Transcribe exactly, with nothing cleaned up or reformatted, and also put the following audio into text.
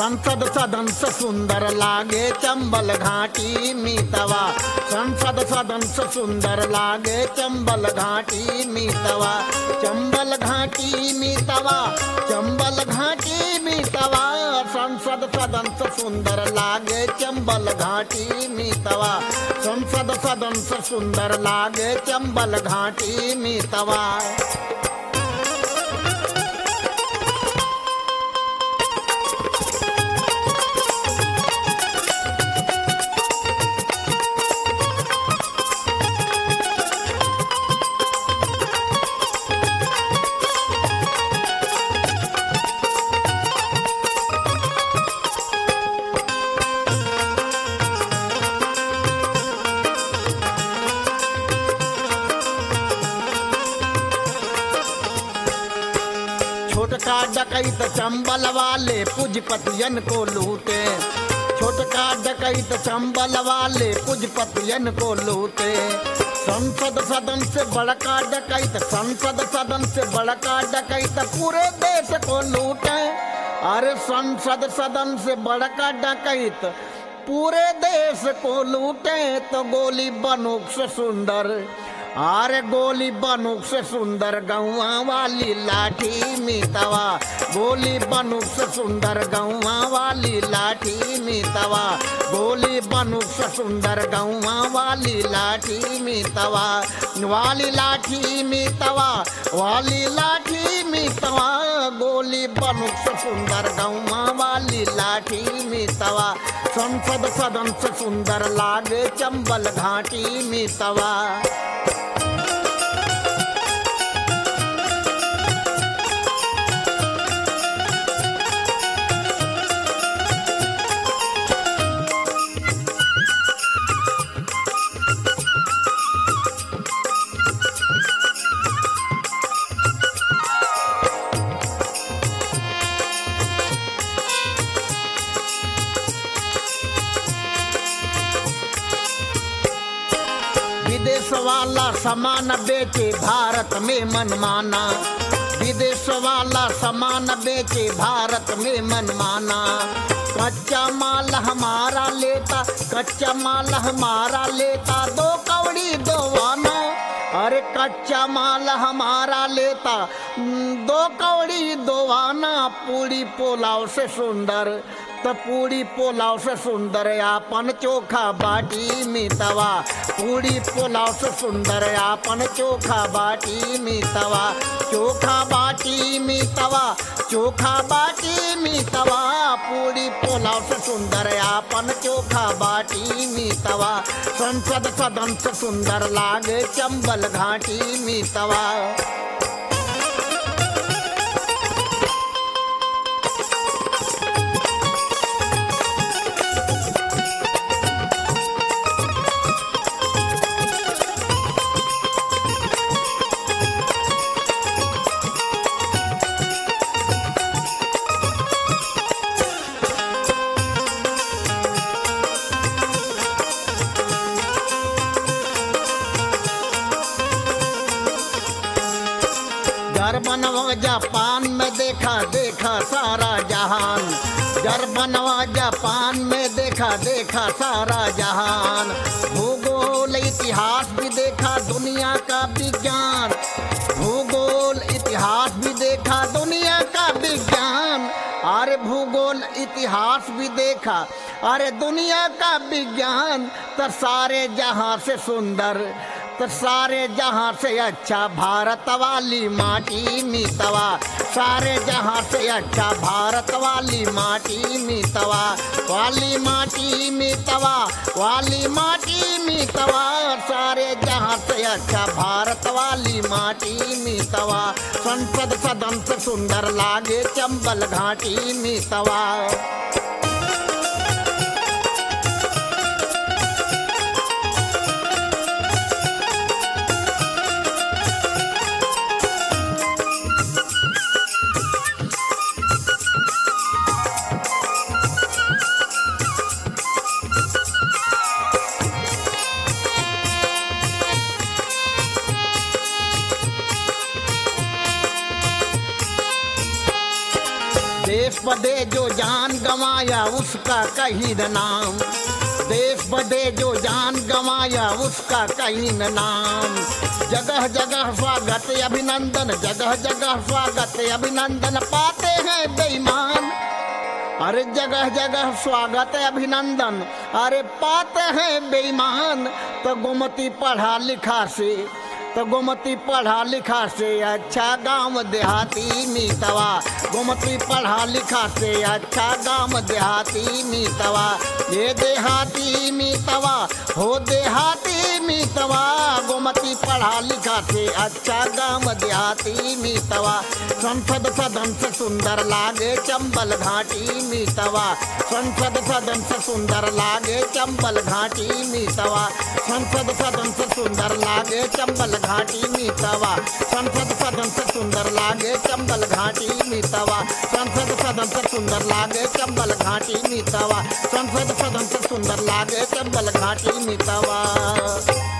संसद सदन से सुंदर लागे चंबल घाटी मीतवा। संसद सदन से सुंदर लागे चंबल घाटी मीतवा। चंबल घाटी मीतवा, चंबल घाटी मीतवा। संसद सदन से सुंदर लागे चंबल घाटी मीतवा। संसद सदन से सुंदर लागे चंबल घाटी मीतवा। छोटका डकैत चंबल वाले पूजपतियन को लूटे। छोटका डकैत चंबल वाले पूजपतियन को लूटे। संसद सदन से बड़का डकैत, संसद सदन से बड़का डकैत पूरे देश को लूटे। अरे संसद सदन से बड़का डकैत पूरे देश को लूटे तो गोली बंदूक से सुंदर, अरे गोली बंदूक से सुंदर गौवा वाली लाठी मीतवा। गोली बंदूक से सुंदर गौवा वाली लाठी मीतवा। गोली बंदूक से सुंदर गौवा वाली लाठी मीतवा। वाली लाठी मीतवा, वाली लाठी मीतवा। गोली बंदूक से सुंदर गौवा वाली लाठी मीतवा। संसद सदन से सुंदर लागे चंबल घाटी मीतवा। विदेश वाला सामान बेचे भारत में मनमाना। विदेश वाला सामान बेचे भारत में मनमाना। कच्चा माल हमारा लेता, कच्चा माल हमारा लेता दो कौड़ी दो आना। अरे कच्चा माल हमारा लेता दो कौड़ी दो आना। पूरी पोलाव से सुंदर तो पूरी पोलाव से सुंदर आपन चोखा बाटी मीतवा। पूरी पोलाव से सुंदर आपन चोखा बाटी मीतवा। चोखा बाटी मीतवा, चोखा बाटी मीतवा। पूरी पोलाव से सुंदर आपन चोखा बाटी मीतवा। संसद सदन से सुंदर लागे चंबल घाटी मीतवा। जर्मनवा जापान में देखा देखा सारा जहान। जर्मनवा जापान में देखा देखा सारा जहान। भूगोल इतिहास भी देखा दुनिया का विज्ञान। भूगोल इतिहास भी देखा दुनिया का विज्ञान। अरे भूगोल इतिहास भी देखा, अरे दुनिया का विज्ञान। तो सारे जहां से सुंदर, तो सारे जहां से अच्छा भारत वाली माटी मीतवा। सारे जहां से अच्छा भारत वाली माटी मीतवा। वाली माटी मीतवा, वाली माटी मीतवा। सारे जहां से अच्छा भारत वाली माटी मीतवा। संसद सदन से सुंदर लागे चंबल घाटी मीतवा। देश बदे जो जान गंवाया उसका कहीं न नाम, देश बदे जो जान गंवाया उसका कहीं न नाम। जगह जगह स्वागत अभिनंदन, जगह जगह स्वागत अभिनंदन पाते हैं बेईमान। अरे जगह जगह स्वागत अभिनंदन, अरे पाते हैं बेईमान। तो गोमती पढ़ा लिखा से, तो गोमती पढ़ा लिखा से अच्छा गांव देहाती मीतवा, गोमती पढ़ा लिखा से अच्छा गांव देहाती मीतवा। ये देहाती मीतवा हो देहाती मीतवा, गोमती पढ़ा लिखा से अच्छा गांव देहाती मीतवा। संसद सदन से सुंदर लागे चंबल घाटी मीतवा, संसद सदन से सुंदर लागे चंबल घाटी मीतवा, संसद सदन से सुंदर लागे चंबल घाटी मीतवा, संसद सदन से सुंदर लागे चंबल घाटी मीतवा, संसद सदन से सुंदर लागे चंबल घाटी मीतवा, संसद सदन से सुंदर लागे चंबल घाटी मीतवा।